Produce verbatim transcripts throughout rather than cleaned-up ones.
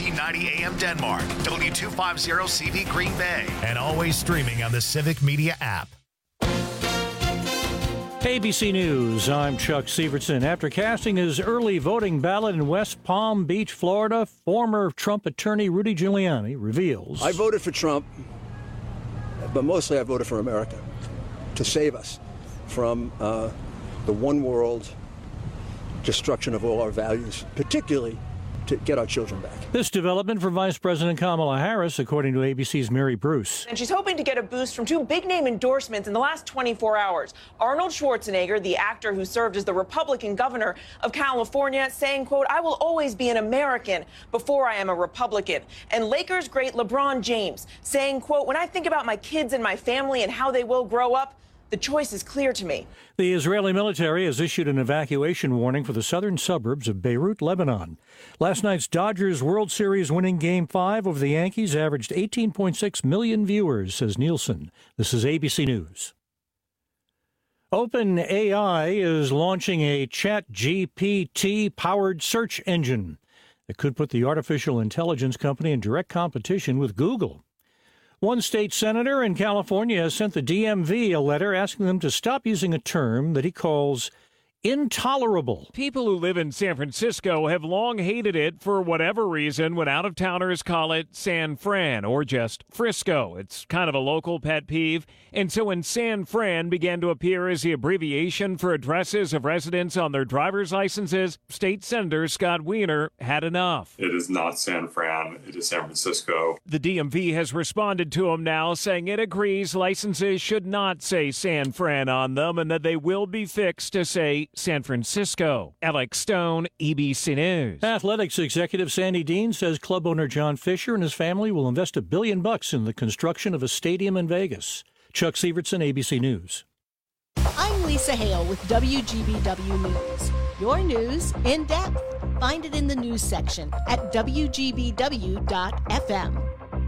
thirteen ninety A M Denmark, W two fifty C V Green Bay, and always streaming on the Civic Media app. A B C News, I'm Chuck Severson. After casting his early voting ballot in West Palm Beach, Florida, former Trump attorney Rudy Giuliani reveals... I voted for Trump, but mostly I voted for America, to save us from uh, the one world destruction of all our values, particularly to get our children back. This development from Vice President Kamala Harris, according to A B C's Mary Bruce. And she's hoping to get a boost from two big-name endorsements in the last twenty-four hours. Arnold Schwarzenegger, the actor who served as the Republican governor of California, saying, quote, "I will always be an American before I am a Republican." And Lakers great LeBron James saying, quote, "When I think about my kids and my family and how they will grow up, the choice is clear to me." The Israeli military has issued an evacuation warning for the southern suburbs of Beirut, Lebanon. Last night's Dodgers World Series winning Game five over the Yankees averaged eighteen point six million viewers, says Nielsen. This is A B C News. OpenAI is launching a ChatGPT-powered search engine that could put the artificial intelligence company in direct competition with Google. One state senator in California has sent the D M V a letter asking them to stop using a term that he calls intolerable. People who live in San Francisco have long hated it for whatever reason when out-of-towners call it San Fran or just Frisco. It's kind of a local pet peeve. And so when San Fran began to appear as the abbreviation for addresses of residents on their driver's licenses, State Senator Scott Wiener had enough. It is not San Fran. It is San Francisco. The D M V has responded to him now, saying it agrees licenses should not say San Fran on them and that they will be fixed to say San Francisco. Alex Stone, A B C News. Athletics executive Sandy Dean says club owner John Fisher and his family will invest a billion bucks in the construction of a stadium in Vegas. Chuck Severson, A B C News. I'm Lisa Hale with W G B W News. Your news in depth. Find it in the news section at W G B W dot F M.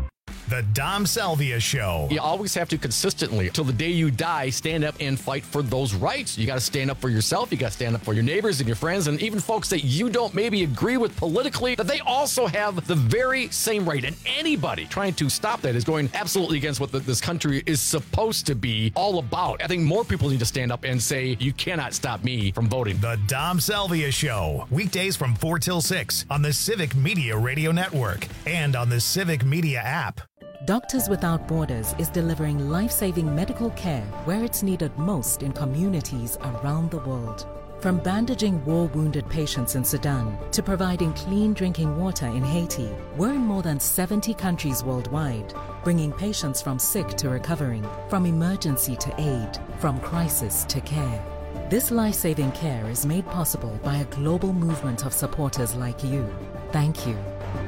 The Dom Salvia Show. You always have to consistently, till the day you die, stand up and fight for those rights. You got to stand up for yourself. You got to stand up for your neighbors and your friends and even folks that you don't maybe agree with politically, that they also have the very same right. And anybody trying to stop that is going absolutely against what the, this country is supposed to be all about. I think more people need to stand up and say, you cannot stop me from voting. The Dom Salvia Show. Weekdays from four till six on the Civic Media Radio Network and on the Civic Media app. Doctors Without Borders is delivering life-saving medical care where it's needed most in communities around the world. From bandaging war-wounded patients in Sudan to providing clean drinking water in Haiti, we're in more than seventy countries worldwide, bringing patients from sick to recovering, from emergency to aid, from crisis to care. This life-saving care is made possible by a global movement of supporters like you. Thank you.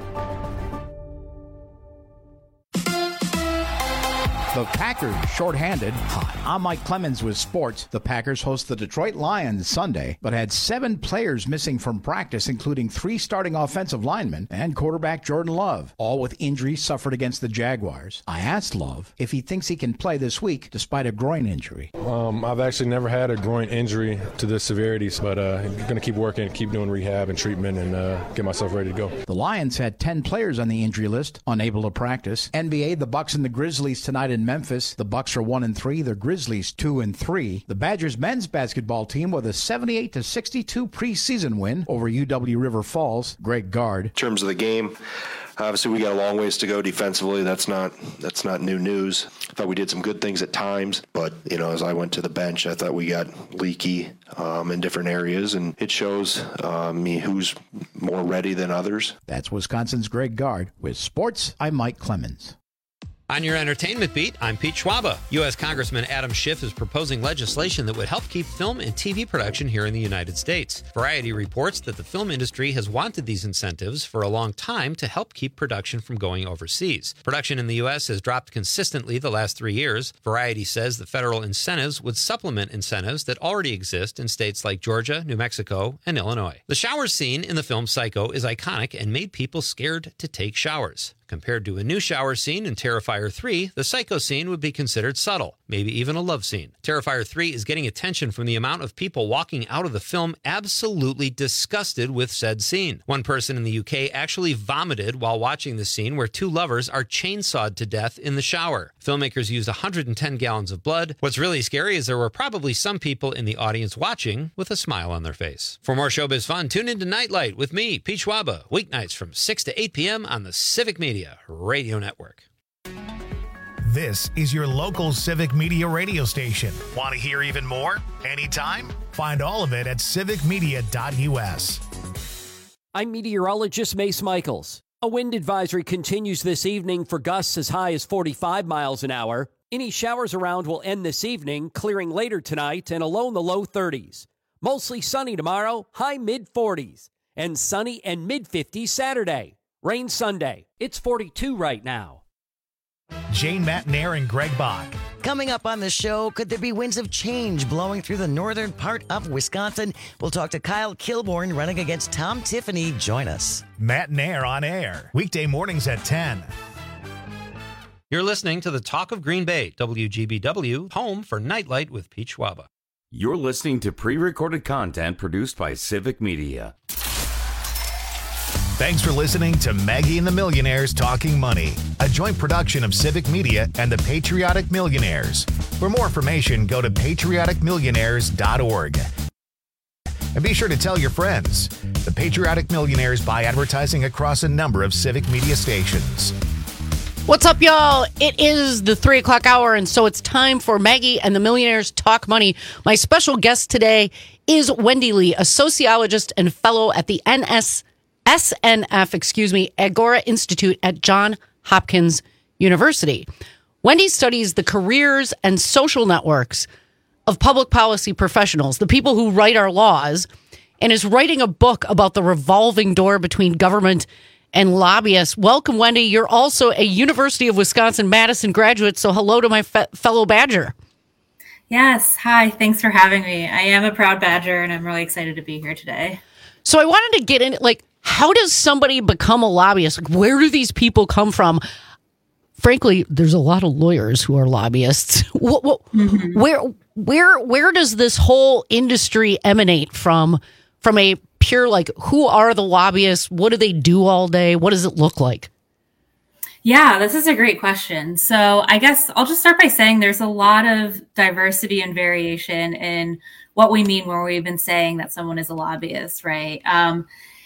The Packers shorthanded. Hi, I'm Mike Clemens with sports. The Packers host the Detroit Lions Sunday, but had seven players missing from practice, including three starting offensive linemen and quarterback Jordan Love, all with injuries suffered against the Jaguars. I asked Love if he thinks he can play this week despite a groin injury. Um, I've actually never had a groin injury to this severity, but uh, I'm going to keep working, keep doing rehab and treatment, and uh, get myself ready to go. The Lions had ten players on the injury list, unable to practice. N B A, the Bucks and the Grizzlies tonight in Memphis. The Bucks are one and three. The Grizzlies two and three. The Badgers men's basketball team with a seventy-eight to sixty-two preseason win over U W River Falls. Greg Gard. In terms of the game, obviously we got a long ways to go defensively. That's not that's not new news. I thought we did some good things at times, but you know, as I went to the bench, I thought we got leaky um, in different areas, and it shows um, me who's more ready than others. That's Wisconsin's Greg Gard. With sports, I'm Mike Clemens. On your entertainment beat, I'm Pete Schwaba. U S Congressman Adam Schiff is proposing legislation that would help keep film and T V production here in the United States. Variety reports that the film industry has wanted these incentives for a long time to help keep production from going overseas. Production in the U S has dropped consistently the last three years. Variety says the federal incentives would supplement incentives that already exist in states like Georgia, New Mexico, and Illinois. The shower scene in the film Psycho is iconic and made people scared to take showers. Compared to a new shower scene in Terrifier three, the Psycho scene would be considered subtle. maybe even a love scene. Terrifier three is getting attention from the amount of people walking out of the film absolutely disgusted with said scene. One person in the U K actually vomited while watching the scene where two lovers are chainsawed to death in the shower. Filmmakers used one hundred ten gallons of blood. What's really scary is there were probably some people in the audience watching with a smile on their face. For more showbiz fun, tune into Nightlight with me, Pete Schwaba, weeknights from six to eight p.m. on the Civic Media Radio Network. This is your local Civic Media radio station. Want to hear even more? Anytime? Find all of it at civic media dot u s. I'm meteorologist Mace Michaels. A wind advisory continues this evening for gusts as high as forty-five miles an hour. Any showers around will end this evening, clearing later tonight and a low in the low thirties. Mostly sunny tomorrow, high mid forties. And sunny and mid fifties Saturday. Rain Sunday. It's forty-two right now. Jane Matnair and Greg Bach. Coming up on the show, could there be winds of change blowing through the northern part of Wisconsin? We'll talk to Kyle Kilborn running against Tom Tiffany. Join us. Matnair on air. Weekday mornings at ten. You're listening to the Talk of Green Bay, W G B W, home for Nightlight with Pete Schwaba. You're listening to pre-recorded content produced by Civic Media. Thanks for listening to Maggie and the Millionaires Talking Money, a joint production of Civic Media and the Patriotic Millionaires. For more information, go to patriotic millionaires dot org. And be sure to tell your friends. The Patriotic Millionaires buy advertising across a number of Civic Media stations. What's up, y'all? It is the three o'clock hour, and so it's time for Maggie and the Millionaires Talk Money. My special guest today is Wendy Lee, a sociologist and fellow at the N S S N F, excuse me, Agora Institute at Johns Hopkins University. Wendy studies the careers and social networks of public policy professionals, the people who write our laws, and is writing a book about the revolving door between government and lobbyists. Welcome, Wendy. You're also a University of Wisconsin-Madison graduate, so hello to my fe- fellow Badger. Yes. Hi. Thanks for having me. I am a proud Badger, and I'm really excited to be here today. So I wanted to get in, like, how does somebody become a lobbyist? Like, where do these people come from? Frankly, there's a lot of lawyers who are lobbyists. What, what, mm-hmm. Where, where, where does this whole industry emanate from? From a pure, like, who are the lobbyists? What do they do all day? What does it look like? Yeah, this is a great question. So I guess I'll just start by saying there's a lot of diversity and variation in what we mean when we've been saying that someone is a lobbyist, right? Um,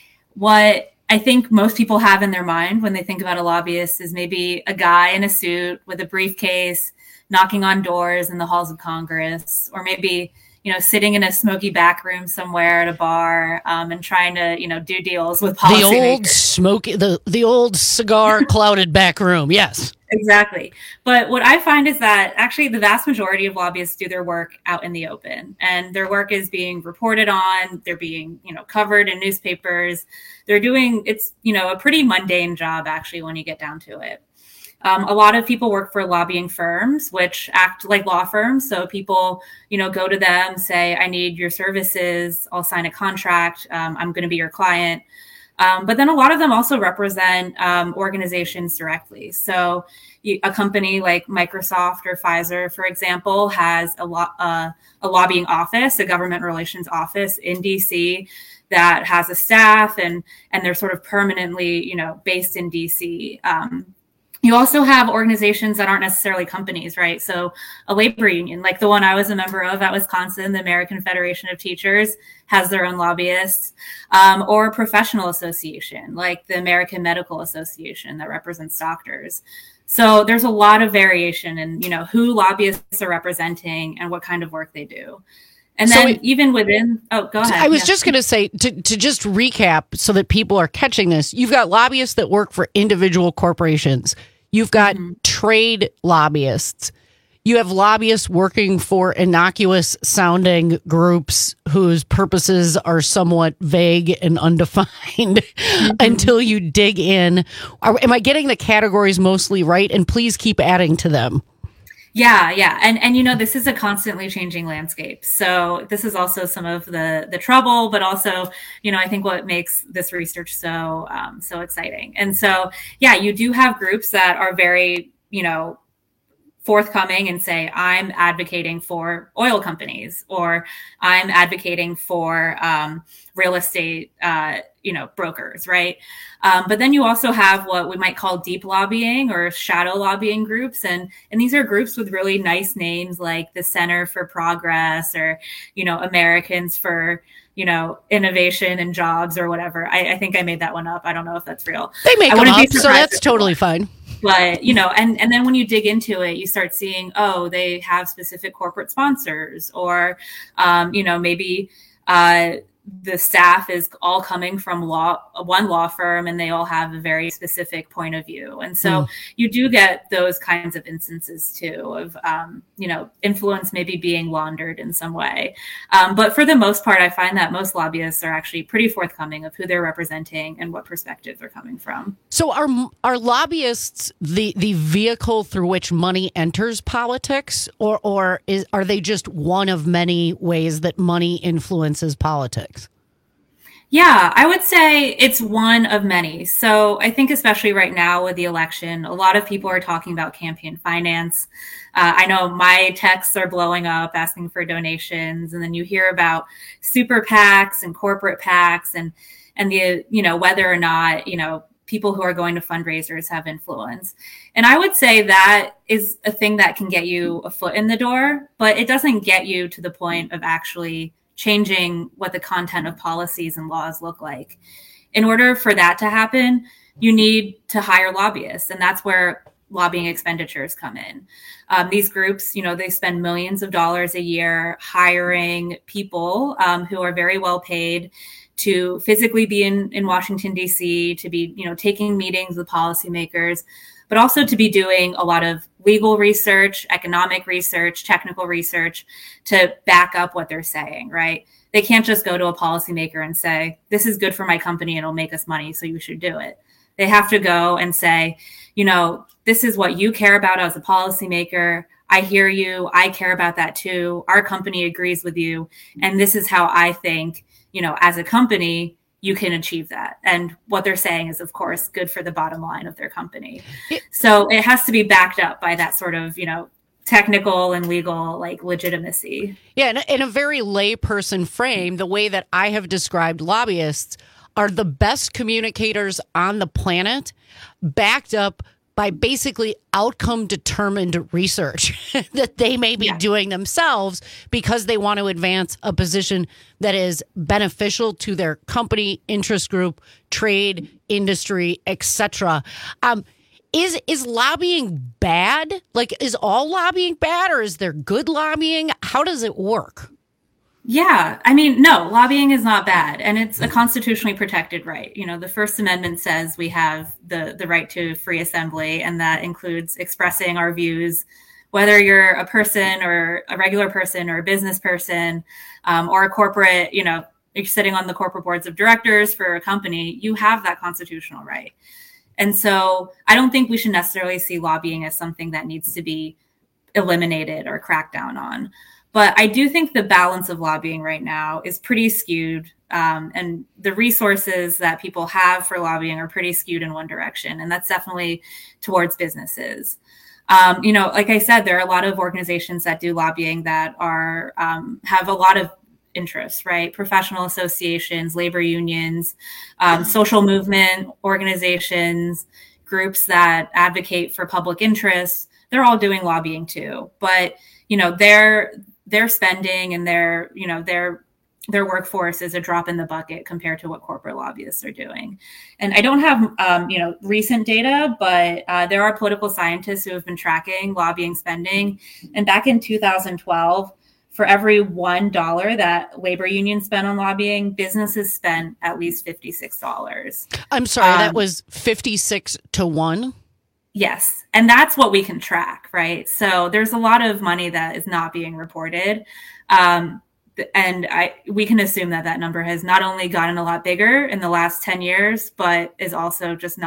what I think most people have in their mind when they think about a lobbyist is maybe a guy in a suit with a briefcase knocking on doors in the halls of Congress, or maybe, you know, sitting in a smoky back room somewhere at a bar um, and trying to, you know, do deals with policymakers. The old smoky, the, the old cigar clouded back room. Yes. Exactly. But what I find is that actually the vast majority of lobbyists do their work out in the open, and their work is being reported on. They're being, you know, covered in newspapers. They're doing, it's, you know, a pretty mundane job, actually, when you get down to it. Um, a lot of people work for lobbying firms, which act like law firms. So people, you know, go to them, say, I need your services. I'll sign a contract. Um, I'm going to be your client. Um, but then a lot of them also represent um, organizations directly. So you, a company like Microsoft or Pfizer, for example, has a, lo- uh, a lobbying office, a government relations office in D C that has a staff, and and they're sort of permanently, you know, based in D C. Um, You also have organizations that aren't necessarily companies, right? So a labor union, like the one I was a member of at Wisconsin, the American Federation of Teachers, has their own lobbyists, um, or a professional association like the American Medical Association that represents doctors. So there's a lot of variation in, you know, who lobbyists are representing and what kind of work they do. And then so it, even within, oh, go ahead. I was yeah. just going to say, to, to just recap so that people are catching this, you've got lobbyists that work for individual corporations. You've got mm-hmm. trade lobbyists. You have lobbyists working for innocuous sounding groups whose purposes are somewhat vague and undefined mm-hmm. until you dig in. Are, am I getting the categories mostly right? And please keep adding to them. Yeah, yeah. And, and, you know, this is a constantly changing landscape. So this is also some of the, the trouble, but also, you know, I think what makes this research so, um, so exciting. And so, yeah, you do have groups that are very, you know, forthcoming and say, I'm advocating for oil companies, or I'm advocating for um, real estate, uh, you know, brokers, right? Um, but then you also have what we might call deep lobbying or shadow lobbying groups. And, and these are groups with really nice names like the Center for Progress, or, you know, Americans for, you know, Innovation and Jobs, or whatever. I, I think I made that one up. I don't know if that's real. They make I them wouldn't up, be so that's surprised. totally fine. But, you know, and, and then when you dig into it, you start seeing, oh, they have specific corporate sponsors, or, um, you know, maybe uh, the staff is all coming from law, one law firm, and they all have a very specific point of view. And so Mm. you do get those kinds of instances too of, um, you know, influence maybe being laundered in some way. Um, but for the most part, I find that most lobbyists are actually pretty forthcoming of who they're representing and what perspective they're coming from. So are are lobbyists the the vehicle through which money enters politics, or or is are they just one of many ways that money influences politics? Yeah, I would say it's one of many. So I think especially right now with the election, a lot of people are talking about campaign finance. Uh, I know my texts are blowing up asking for donations, and then you hear about super PACs and corporate PACs, and and the, you know, whether or not, you know, people who are going to fundraisers have influence. And I would say that is a thing that can get you a foot in the door, but it doesn't get you to the point of actually changing what the content of policies and laws look like. In order for that to happen, you need to hire lobbyists, and that's where lobbying expenditures come in. Um, these groups, you know, they spend millions of dollars a year hiring people um, who are very well paid to physically be in, in Washington, D C, to be, you know, taking meetings with policymakers, but also to be doing a lot of legal research, economic research, technical research to back up what they're saying, right? They can't just go to a policymaker and say, this is good for my company and it'll make us money, so you should do it. They have to go and say, you know, this is what you care about as a policymaker. I hear you. I care about that too. Our company agrees with you. And this is how I think, you know, as a company, you can achieve that. And what they're saying is, of course, good for the bottom line of their company. So it has to be backed up by that sort of, you know, technical and legal like legitimacy. Yeah, in a, in a very layperson frame, the way that I have described lobbyists are the best communicators on the planet, backed up by basically outcome determined research that they may be yeah. doing themselves because they want to advance a position that is beneficial to their company, interest group, trade, industry, et cetera. Um, is is lobbying bad? Like, is all lobbying bad, or is there good lobbying? How does it work? Yeah, I mean, no, lobbying is not bad, and it's a constitutionally protected right. You know, the First Amendment says we have the, the right to free assembly, and that includes expressing our views, whether you're a person or a regular person or a business person um, or a corporate, you know, you're sitting on the corporate boards of directors for a company, you have that constitutional right. And so I don't think we should necessarily see lobbying as something that needs to be eliminated or cracked down on. But I do think the balance of lobbying right now is pretty skewed. Um, and the resources that people have for lobbying are pretty skewed in one direction. And that's definitely towards businesses. Um, you know, like I said, there are a lot of organizations that do lobbying that are um, have a lot of interests, right? Professional associations, labor unions, um, social movement organizations, groups that advocate for public interests. They're all doing lobbying too. But, you know, they're their spending and their, you know, their their workforce is a drop in the bucket compared to what corporate lobbyists are doing. And I don't have, um, you know, recent data, but uh, there are political scientists who have been tracking lobbying spending. And back in two thousand twelve, for every one dollar that labor unions spent on lobbying, businesses spent at least fifty-six dollars. I'm sorry, um, that was fifty-six to one? Yes. And that's what we can track, right? So there's a lot of money that is not being reported. Um, and I, we can assume that that number has not only gotten a lot bigger in the last ten years, but is also just not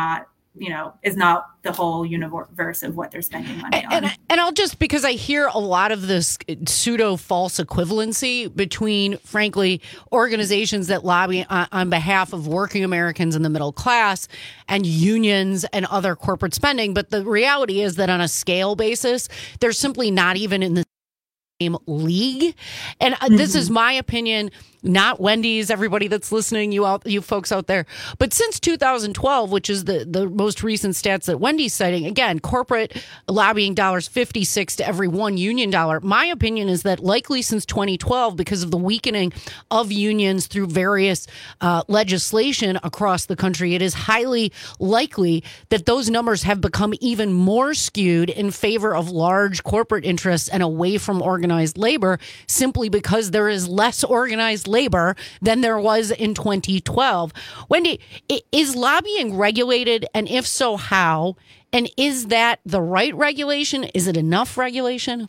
you know, is not the whole universe of what they're spending money on. And, and I'll just, because I hear a lot of this pseudo false equivalency between, frankly, organizations that lobby on, on behalf of working Americans in the middle class and unions and other corporate spending. But the reality is that on a scale basis, they're simply not even in the same league. And mm-hmm. this is my opinion, not Wendy's, everybody that's listening, you out, you folks out there. But since two thousand twelve, which is the, the most recent stats that Wendy's citing, again, corporate lobbying dollars, fifty-six to every one union dollar. My opinion is that likely since twenty twelve, because of the weakening of unions through various uh, legislation across the country, it is highly likely that those numbers have become even more skewed in favor of large corporate interests and away from organized labor, simply because there is less organized labor than there was in twenty twelve. Wendy, is lobbying regulated? And if so, how? And is that the right regulation? Is it enough regulation?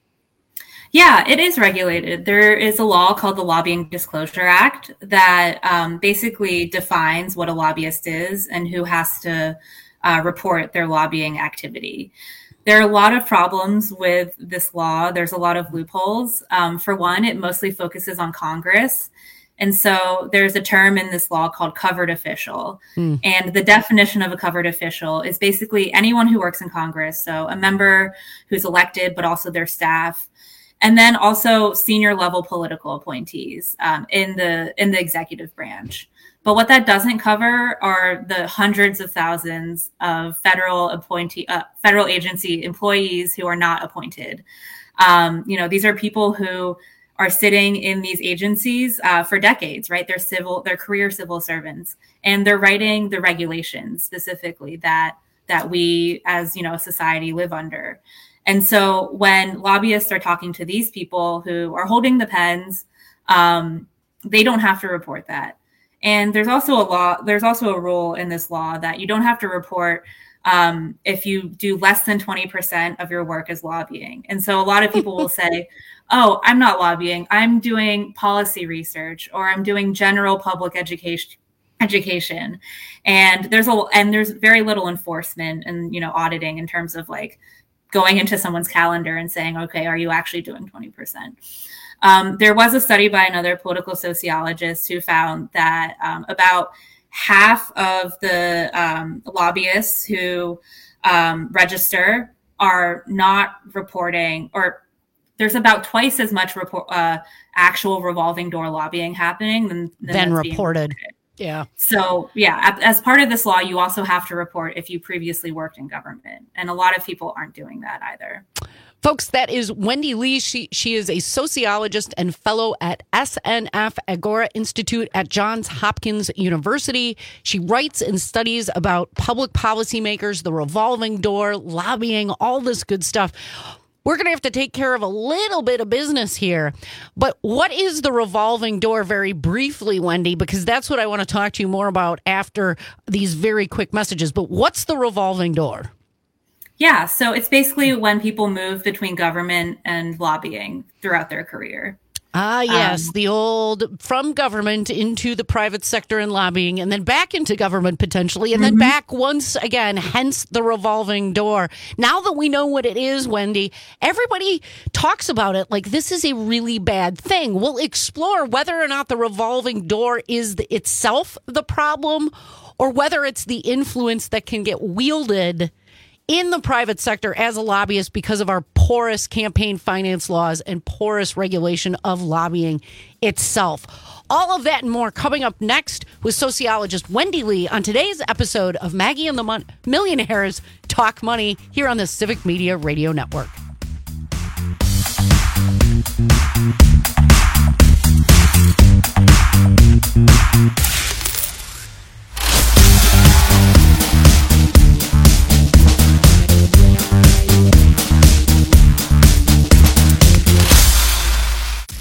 Yeah, it is regulated. There is a law called the Lobbying Disclosure Act that um, basically defines what a lobbyist is and who has to uh, report their lobbying activity. There are a lot of problems with this law. There's a lot of loopholes. Um, for one, it mostly focuses on Congress. And so there's a term in this law called covered official. Mm. And the definition of a covered official is basically anyone who works in Congress. So a member who's elected, but also their staff. And then also senior level political appointees um, in the in the executive branch. But what that doesn't cover are the hundreds of thousands of federal appointee, uh, federal agency employees who are not appointed. Um, you know, these are people who are sitting in these agencies uh, for decades, right? They're civil, they're career civil servants, and they're writing the regulations specifically that that we, as you know, society live under. And so when lobbyists are talking to these people who are holding the pens, um, they don't have to report that. And there's also a law, there's also a rule in this law that you don't have to report um, if you do less than twenty percent of your work as lobbying. And so a lot of people will say, oh, I'm not lobbying, I'm doing policy research, or I'm doing general public education education. And there's a, and there's very little enforcement and, you know, auditing in terms of like going into someone's calendar and saying, okay, are you actually doing twenty percent? Um, there was a study by another political sociologist who found that um, about half of the um, lobbyists who um, register are not reporting, or there's about twice as much report, uh, actual revolving door lobbying happening than, than then reported. reported. Yeah. So, yeah, as part of this law, you also have to report if you previously worked in government. And a lot of people aren't doing that either. Folks, that is Wendy Lee. She she is a sociologist and fellow at S N F Agora Institute at Johns Hopkins University. She writes and studies about public policymakers, the revolving door, lobbying, all this good stuff. We're going to have to take care of a little bit of business here. But what is the revolving door, very briefly, Wendy? Because that's what I want to talk to you more about after these very quick messages. But what's the revolving door? Yeah, so it's basically when people move between government and lobbying throughout their career. Ah, yes, Um, the old from government into the private sector and lobbying, and then back into government potentially, and then Mhm. back once again, hence the revolving door. Now that we know what it is, Wendy, everybody talks about it like this is a really bad thing. We'll explore whether or not the revolving door is the, itself the problem, or whether it's the influence that can get wielded in the private sector as a lobbyist because of our porous campaign finance laws and porous regulation of lobbying itself. All of that and more coming up next with sociologist Wendy Lee on today's episode of Maggie and the Mon- Millionaires Talk Money here on the Civic Media Radio Network.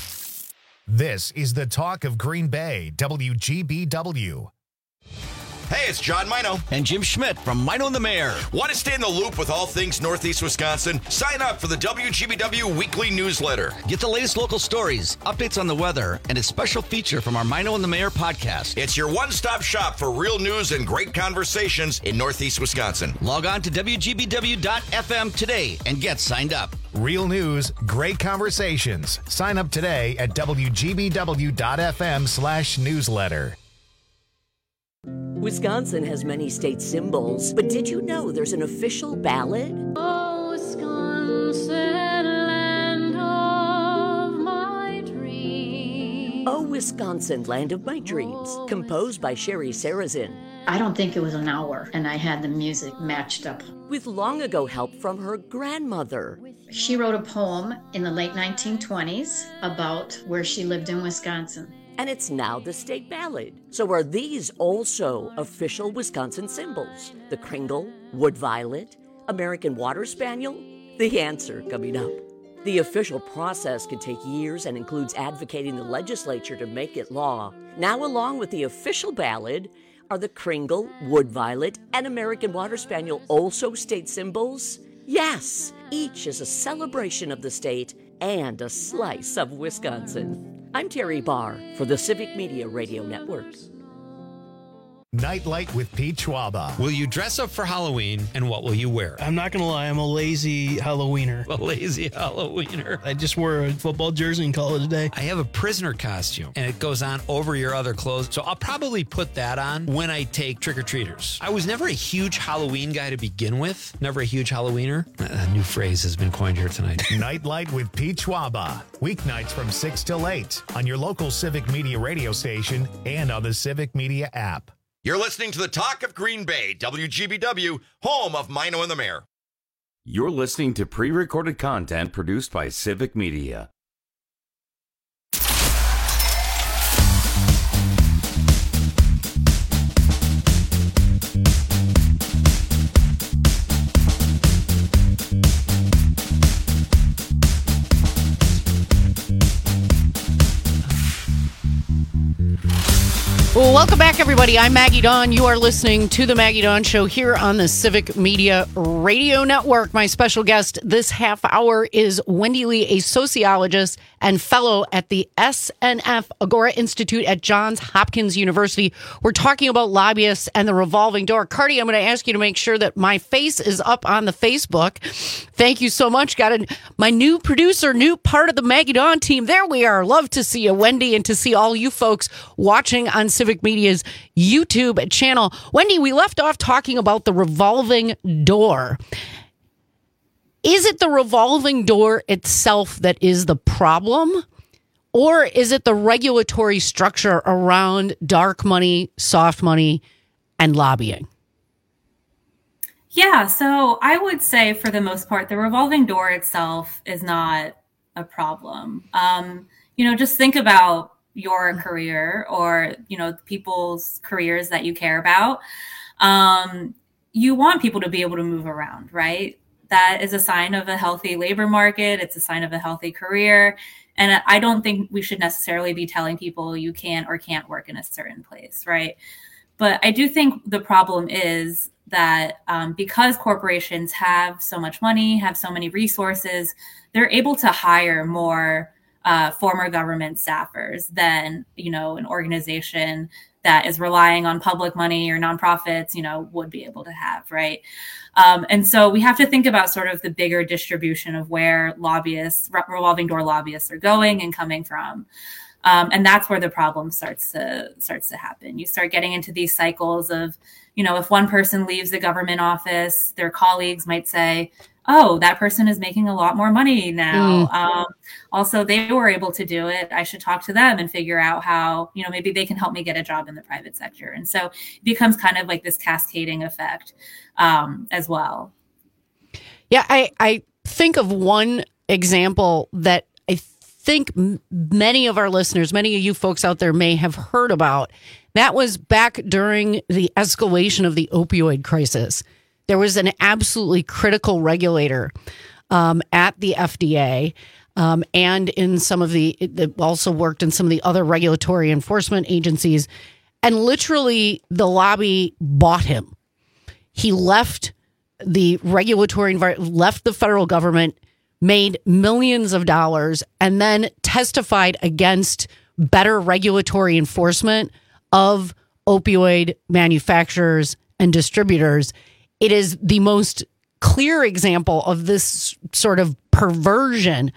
This is the talk of Green Bay, W G B W. Hey, it's John Mino. And Jim Schmidt from Mino and the Mayor. Want to stay in the loop with all things Northeast Wisconsin? Sign up for the W G B W weekly newsletter. Get the latest local stories, updates on the weather, and a special feature from our Mino and the Mayor podcast. It's your one-stop shop for real news and great conversations in Northeast Wisconsin. Log on to W G B W dot F M today and get signed up. Real news, great conversations. Sign up today at W G B W dot F M slash newsletter. Wisconsin has many state symbols, but did you know there's an official ballad? Oh, Wisconsin, land of my dreams. Oh, Wisconsin, land of my dreams, composed by Sherry Sarazin. I don't think it was an hour, and I had the music matched up. With long ago help from her grandmother. She wrote a poem in the late nineteen twenties about where she lived in Wisconsin. And it's now the state ballad. So are these also official Wisconsin symbols? The Kringle, Wood Violet, American Water Spaniel? The answer coming up. The official process can take years and includes advocating the legislature to make it law. Now, along with the official ballad, are the Kringle, Wood Violet, and American Water Spaniel also state symbols? Yes, each is a celebration of the state and a slice of Wisconsin. I'm Terry Barr for the Civic Media Radio Network. Nightlight with Pete Schwaba. Will you dress up for Halloween, and what will you wear? I'm not going to lie, I'm a lazy Halloweener. A lazy Halloweener. I just wore a football jersey and call it a day. I have a prisoner costume, and it goes on over your other clothes, so I'll probably put that on when I take trick-or-treaters. I was never a huge Halloween guy to begin with. Never a huge Halloweener. A new phrase has been coined here tonight. Nightlight with Pete Schwaba. Weeknights from six till eight on your local Civic Media radio station and on the Civic Media app. You're listening to the Talk of Green Bay, W G B W, home of Mino and the Mayor. You're listening to pre-recorded content produced by Civic Media. Well, welcome back, everybody. I'm Maggie Dawn. You are listening to The Maggie Dawn Show here on the Civic Media Radio Network. My special guest this half hour is Wendy Lee, a sociologist and fellow at the S N F Agora Institute at Johns Hopkins University. We're talking about lobbyists and the revolving door. Cardi, I'm going to ask you to make sure that my face is up on the Facebook. Thank you so much. Got a, my new producer, new part of the Maggie Dawn team. There we are. Love to see you, Wendy, and to see all you folks watching on Civic Media's YouTube channel. Wendy, we left off talking about the revolving door. Is it the revolving door itself that is the problem? Or is it the regulatory structure around dark money, soft money, and lobbying? Yeah, so I would say for the most part, the revolving door itself is not a problem. Um, you know, just think about your career or, you know, people's careers that you care about. Um, you want people to be able to move around, right? That is a sign of a healthy labor market. It's a sign of a healthy career. And I don't think we should necessarily be telling people you can or can't work in a certain place, right? But I do think the problem is that um, because corporations have so much money, have so many resources, they're able to hire more uh, former government staffers than, you know, an organization that is relying on public money or nonprofits, you know, would be able to have, right? Um, and so we have to think about sort of the bigger distribution of where lobbyists, revolving door lobbyists are going and coming from. Um, and that's where the problem starts to starts to happen. You start getting into these cycles of, you know, if one person leaves the government office, their colleagues might say, oh, that person is making a lot more money now. Mm. Um, also, they were able to do it. I should talk to them and figure out how, you know, maybe they can help me get a job in the private sector. And so it becomes kind of like this cascading effect um, as well. Yeah, I, I think of one example that I think m- many of our listeners, many of you folks out there may have heard about. That was back during the escalation of the opioid crisis. There was an absolutely critical regulator um, at the F D A um, and in some of the, it also worked in some of the other regulatory enforcement agencies. And literally, the lobby bought him. He left the regulatory environment, left the federal government, made millions of dollars, and then testified against better regulatory enforcement of opioid manufacturers and distributors. It is the most clear example of this sort of perversion.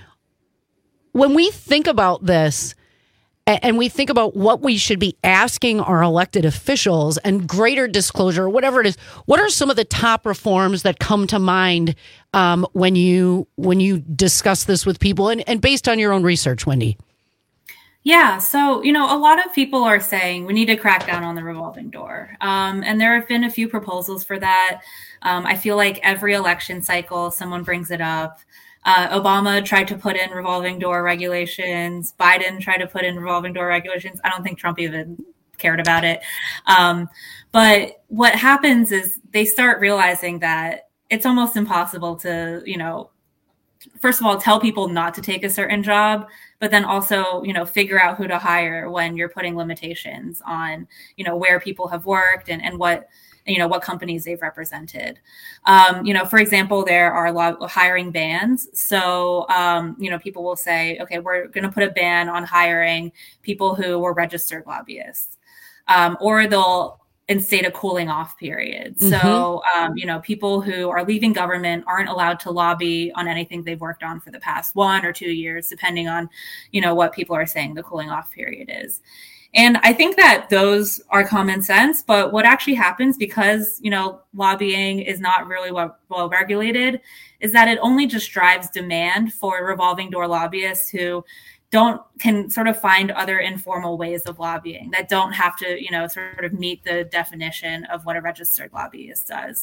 When we think about this, and we think about what we should be asking our elected officials and greater disclosure, whatever it is, what are some of the top reforms that come to mind um, when you when you discuss this with people, and, and based on your own research, Wendy? Yeah, so, you know, a lot of people are saying we need to crack down on the revolving door. Um, and there have been a few proposals for that. Um, I feel like every election cycle, someone brings it up. Uh, Obama tried to put in revolving door regulations. Biden tried to put in revolving door regulations. I don't think Trump even cared about it. Um, but what happens is they start realizing that it's almost impossible to, you know, first of all, tell people not to take a certain job, but then also, you know, figure out who to hire when you're putting limitations on, you know, where people have worked and, and what, you know, what companies they've represented. Um, you know, for example, there are a lot of hiring bans. So, um, you know, people will say, okay, we're going to put a ban on hiring people who were registered lobbyists, um, or they'll instate a cooling off period. Mm-hmm. So, um, you know, people who are leaving government aren't allowed to lobby on anything they've worked on for the past one or two years, depending on, you know, what people are saying the cooling off period is. And I think that those are common sense, but what actually happens, because, you know, lobbying is not really well, well regulated, is that it only just drives demand for revolving door lobbyists who don't can sort of find other informal ways of lobbying that don't have to, you know, sort of meet the definition of what a registered lobbyist does.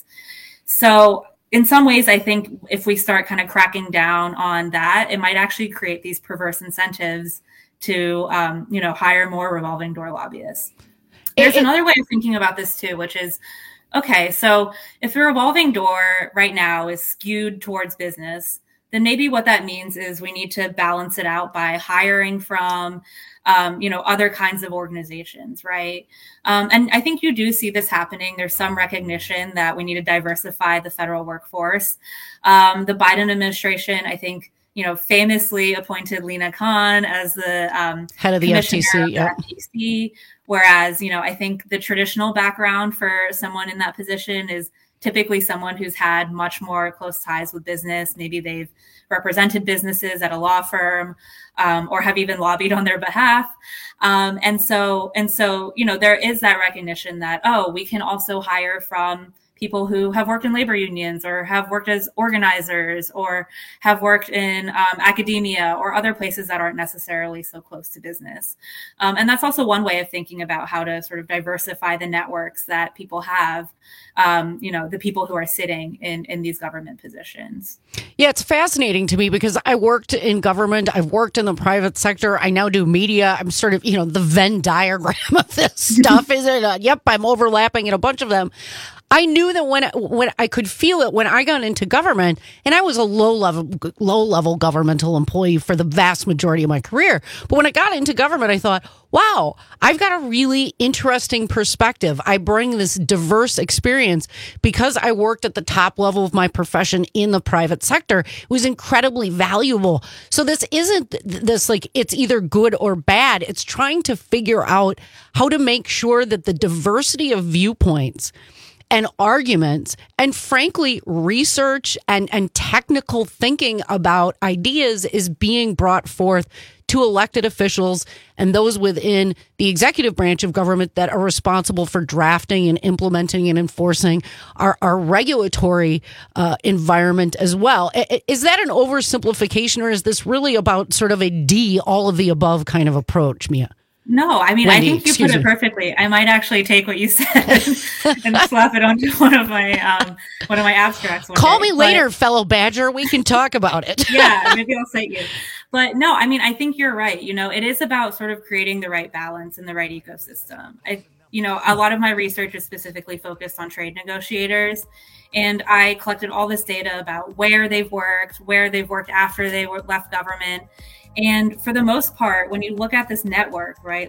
So in some ways, I think if we start kind of cracking down on that, it might actually create these perverse incentives to, um, you know, hire more revolving door lobbyists. There's it, another way of thinking about this too, which is, okay, so if the revolving door right now is skewed towards business, then maybe what that means is we need to balance it out by hiring from, um, you know, other kinds of organizations, right? Um, and I think you do see this happening. There's some recognition that we need to diversify the federal workforce. Um, the Biden administration, I think, you know, famously appointed Lina Khan as the um, head of the F T C, of the yeah. F T C. Whereas, you know, I think the traditional background for someone in that position is typically someone who's had much more close ties with business. Maybe they've represented businesses at a law firm, um, or have even lobbied on their behalf. Um, and so, and so, you know, there is that recognition that, oh, we can also hire from people who have worked in labor unions or have worked as organizers or have worked in um, academia or other places that aren't necessarily so close to business. Um, and that's also one way of thinking about how to sort of diversify the networks that people have, um, you know, the people who are sitting in, in these government positions. Yeah, it's fascinating to me because I worked in government. I've worked in the private sector. I now do media. I'm sort of, you know, the Venn diagram of this stuff. Is it? Uh, yep, I'm overlapping in a bunch of them. I knew that when when I could feel it when I got into government, and I was a low level low level governmental employee for the vast majority of my career. But when I got into government, I thought, wow, I've got a really interesting perspective. I bring this diverse experience because I worked at the top level of my profession in the private sector. It was incredibly valuable. So this isn't this like it's either good or bad. It's trying to figure out how to make sure that the diversity of viewpoints and arguments and frankly research and, and technical thinking about ideas is being brought forth to elected officials and those within the executive branch of government that are responsible for drafting and implementing and enforcing our, our regulatory uh, environment as well. Is that an oversimplification, or is this really about sort of a D, all of the above kind of approach, Mia? No, I mean, Wendy, I think you put it me. perfectly. I might actually take what you said and slap it onto one of my um, one of my abstracts. Call day. me but, later, fellow Badger. We can talk about it. Yeah, maybe I'll cite you. But no, I mean, I think you're right. You know, it is about sort of creating the right balance and the right ecosystem. I, you know, a lot of my research is specifically focused on trade negotiators. And I collected all this data about where they've worked, where they've worked after they were left government. And for the most part, when you look at this network, right, like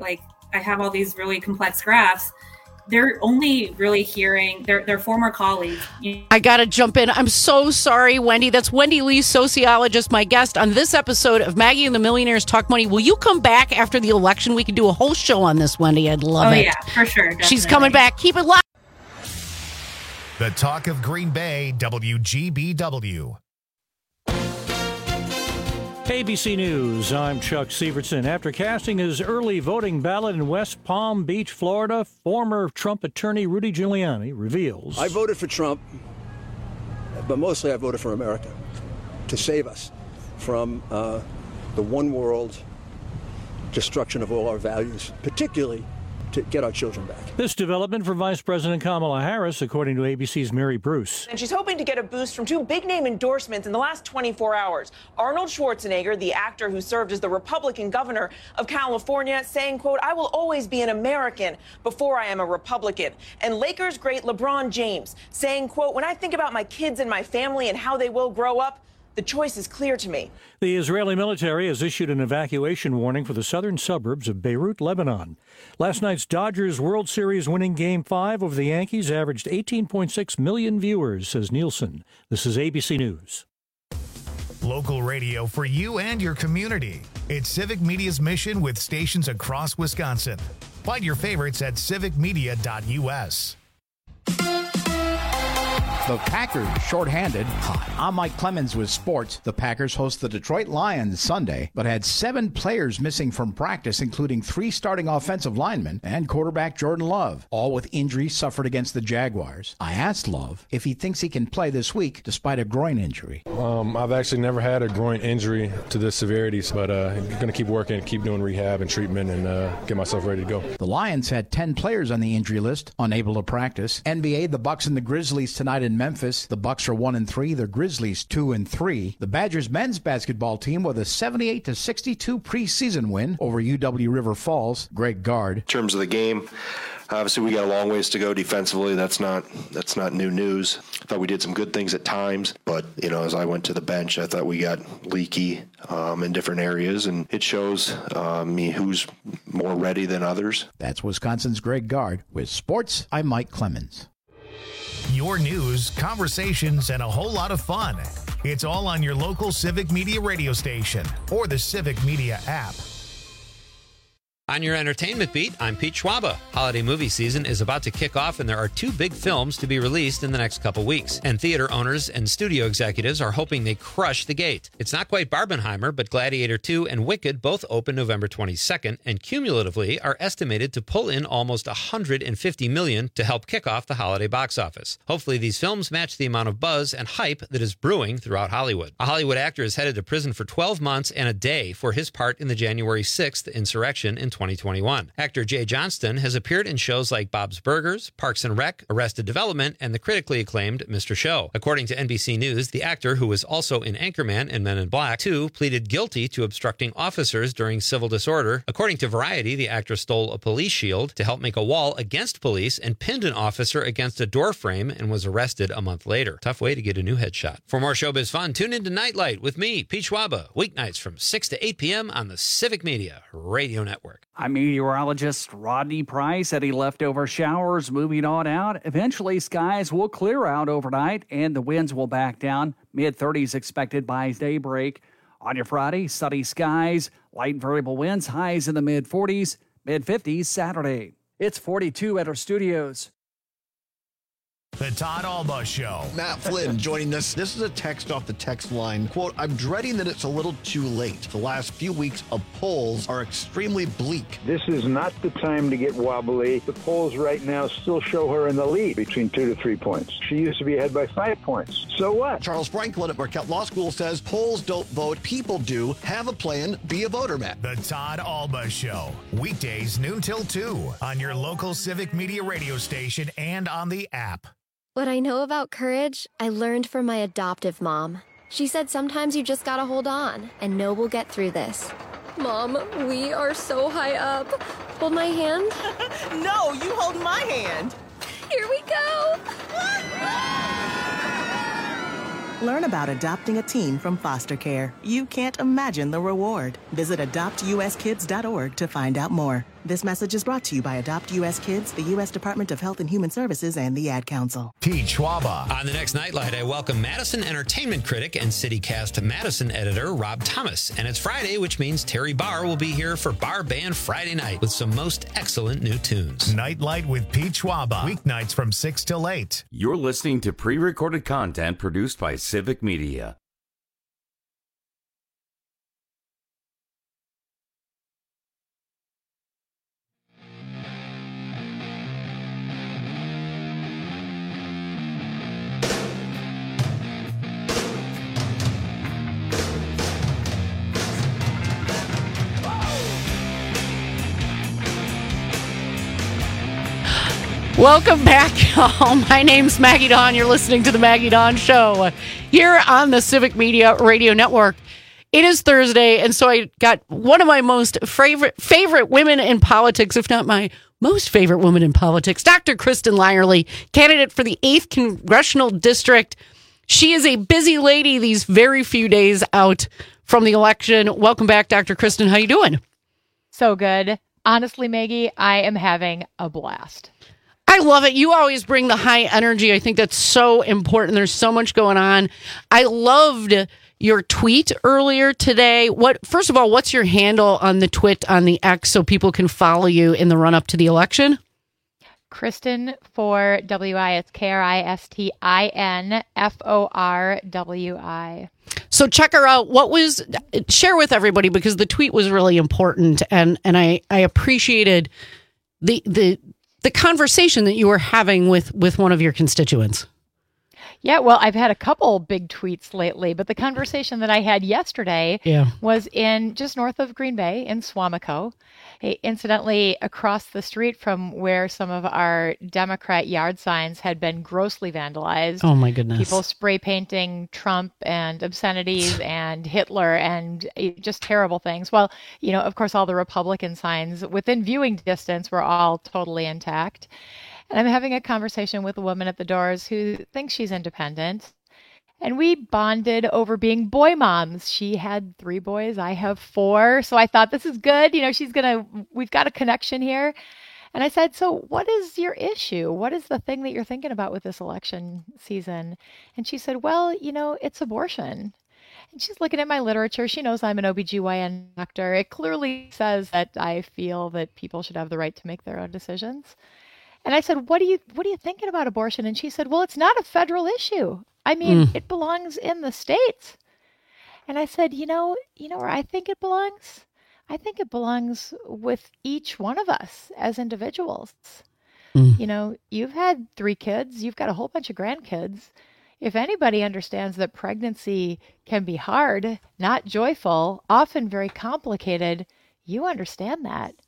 I have all these really complex graphs. They're only really hearing their, their former colleagues. I got to jump in. I'm so sorry, Wendy. That's Wendy Lee, sociologist, my guest on this episode of Maggie and the Millionaires Talk Money. Will you come back after the election? We could do a whole show on this, Wendy. I'd love oh, it. Oh, yeah, for sure. Definitely. She's coming back. Keep it live. The Talk of Green Bay, W G B W. A B C News, I'm Chuck Severson. After casting his early voting ballot in West Palm Beach, Florida, former Trump attorney Rudy Giuliani reveals. I voted for Trump, but mostly I voted for America to save us from uh, the one world destruction of all our values, particularly to get our children back. This development for Vice President Kamala Harris, according to A B C's Mary Bruce. And she's hoping to get a boost from two big-name endorsements in the last twenty-four hours. Arnold Schwarzenegger, the actor who served as the Republican governor of California, saying, quote, "I will always be an American before I am a Republican." And Lakers great LeBron James saying, quote, "When I think about my kids and my family and how they will grow up, the choice is clear to me." The Israeli military has issued an evacuation warning for the southern suburbs of Beirut, Lebanon. Last night's Dodgers World Series winning Game five over the Yankees averaged eighteen point six million viewers, says Nielsen. This is A B C News. Local radio for you and your community. It's Civic Media's mission with stations across Wisconsin. Find your favorites at civic media dot U S. The Packers shorthanded. I'm Mike Clemens with sports. The Packers host the Detroit Lions Sunday, but had seven players missing from practice, including three starting offensive linemen and quarterback Jordan Love, all with injuries suffered against the Jaguars. I asked Love if he thinks he can play this week despite a groin injury. Um, I've actually never had a groin injury to this severity, but uh, I'm going to keep working, keep doing rehab and treatment, and uh, get myself ready to go. The Lions had ten players on the injury list, unable to practice. N B A, the Bucks and the Grizzlies tonight in Memphis. The Bucks are one and three. The Grizzlies two and three. The Badgers men's basketball team with a seventy-eight to sixty-two preseason win over U W River Falls. Greg Gard. In terms of the game, obviously we got a long ways to go defensively. That's not that's not new news. I thought we did some good things at times, but you know, as I went to the bench, I thought we got leaky um, in different areas, and it shows uh, me who's more ready than others. That's Wisconsin's Greg Gard. With sports, I'm Mike Clemens. Your news, conversations, and a whole lot of fun. It's all on your local Civic Media radio station or the Civic Media app. On your entertainment beat, I'm Pete Schwaba. Holiday movie season is about to kick off, and there are two big films to be released in the next couple weeks. And theater owners and studio executives are hoping they crush the gate. It's not quite Barbenheimer, but Gladiator two and Wicked both open November twenty-second, and cumulatively are estimated to pull in almost one hundred fifty million dollars to help kick off the holiday box office. Hopefully these films match the amount of buzz and hype that is brewing throughout Hollywood. A Hollywood actor is headed to prison for twelve months and a day for his part in the January sixth insurrection in twenty twenty-one. Actor Jay Johnston has appeared in shows like Bob's Burgers, Parks and Rec, Arrested Development, and the critically acclaimed Mister Show. According to N B C News, the actor, who was also in Anchorman and Men in Black two, pleaded guilty to obstructing officers during civil disorder. According to Variety, the actor stole a police shield to help make a wall against police and pinned an officer against a door frame and was arrested a month later. Tough way to get a new headshot. For more showbiz fun, tune into Nightlight with me, Pete Schwaba, weeknights from six to eight p.m. on the Civic Media Radio Network. I'm meteorologist Rodney Price. Any leftover showers moving on out. Eventually, skies will clear out overnight and the winds will back down. mid thirties expected by daybreak. On your Friday, sunny skies, light variable winds, highs in the mid forties, mid fifties Saturday. It's forty-two at our studios. The Todd Alba Show. Matt Flynn joining us. This is a text off the text line. Quote, I'm dreading that it's a little too late. The last few weeks of polls are extremely bleak. This is not the time to get wobbly. The polls right now still show her in the lead between two to three points. She used to be ahead by five points. So what? Charles Franklin at Marquette Law School says polls don't vote, people do. Have a plan, be a voter, Matt. The Todd Alba Show. Weekdays noon till two on your local Civic Media radio station and on the app. What I know about courage, I learned from my adoptive mom. She said sometimes you just gotta hold on and know we'll get through this. Mom, we are so high up. Hold my hand. No, you hold my hand. Here we go. Learn about adopting a teen from foster care. You can't imagine the reward. Visit adopt u s kids dot org to find out more. This message is brought to you by Adopt U S Kids, the U S Department of Health and Human Services, and the Ad Council. Pete Schwaba. On the next Nightlight, I welcome Madison entertainment critic and CityCast Madison editor Rob Thomas. And it's Friday, which means Terry Barr will be here for Bar Band Friday night with some most excellent new tunes. Nightlight with Pete Schwaba. Weeknights from six till eight. You're listening to pre-recorded content produced by Civic Media. Welcome back, y'all. My name's Maggie Dawn. You're listening to The Maggie Dawn Show here on the Civic Media Radio Network. It is Thursday, and so I got one of my most favorite favorite women in politics, if not my most favorite woman in politics, Doctor Kristen Lyerly, candidate for the eighth Congressional District. She is a busy lady these very few days out from the election. Welcome back, Doctor Kristen. How you doing? So good. Honestly, Maggie, I am having a blast. I love it. You always bring the high energy. I think that's so important. There's so much going on. I loved your tweet earlier today. What, first of all, what's your handle on the twit on the X so people can follow you in the run up to the election? Kristen for W I. It's K R I S T I N F O R W I. So check her out. What was, share with everybody, because the tweet was really important, and and I, I appreciated the the the conversation that you were having with, with one of your constituents. Yeah, well, I've had a couple big tweets lately, but the conversation that I had yesterday yeah. was in just north of Green Bay in Swamico, hey, incidentally across the street from where some of our Democrat yard signs had been grossly vandalized. Oh, my goodness. People spray painting Trump and obscenities and Hitler and just terrible things. Well, you know, of course, all the Republican signs within viewing distance were all totally intact. And I'm having a conversation with a woman at the doors who thinks she's independent. And we bonded over being boy moms. She had three boys. I have four. So I thought, this is good. You know, she's going to, we've got a connection here. And I said, so what is your issue? What is the thing that you're thinking about with this election season? And she said, well, you know, it's abortion. And she's looking at my literature. She knows I'm an O B G Y N doctor. It clearly says that I feel that people should have the right to make their own decisions. And I said, what do you what are you thinking about abortion? And she said, well, it's not a federal issue. I mean, mm. it belongs in the states. And I said, you know, you know where I think it belongs? I think it belongs with each one of us as individuals. Mm. You know, you've had three kids. You've got a whole bunch of grandkids. If anybody understands that pregnancy can be hard, not joyful, often very complicated, you understand that.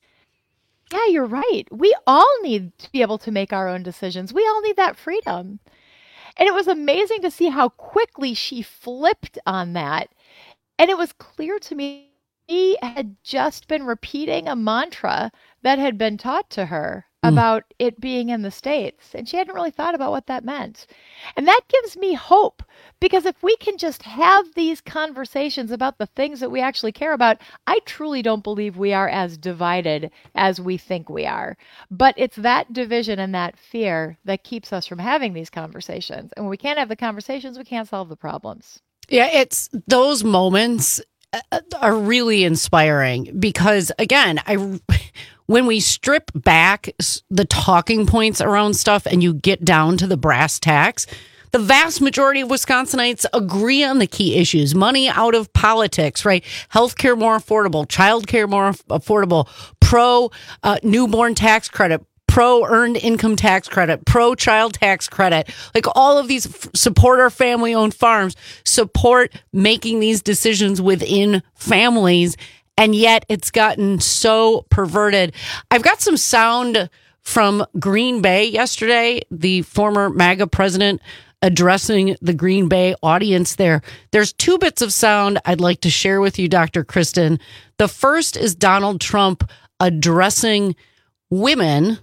Yeah, you're right. We all need to be able to make our own decisions. We all need that freedom. And it was amazing to see how quickly she flipped on that. And it was clear to me she had just been repeating a mantra that had been taught to her mm. about it being in the States. And she hadn't really thought about what that meant. And that gives me hope, because if we can just have these conversations about the things that we actually care about, I truly don't believe we are as divided as we think we are. But it's that division and that fear that keeps us from having these conversations. And when we can't have the conversations, we can't solve the problems. Yeah, it's those moments are really inspiring, because again, I when we strip back the talking points around stuff and you get down to the brass tacks, the vast majority of Wisconsinites agree on the key issues. Money out of politics, right? Healthcare more affordable, childcare more affordable, pro uh, newborn tax credit, pro earned income tax credit, pro child tax credit, like all of these f- support our family owned farms, support making these decisions within families. And yet it's gotten so perverted. I've got some sound from Green Bay yesterday, the former MAGA president addressing the Green Bay audience there. There's two bits of sound I'd like to share with you, Doctor Kristen. The first is Donald Trump addressing women.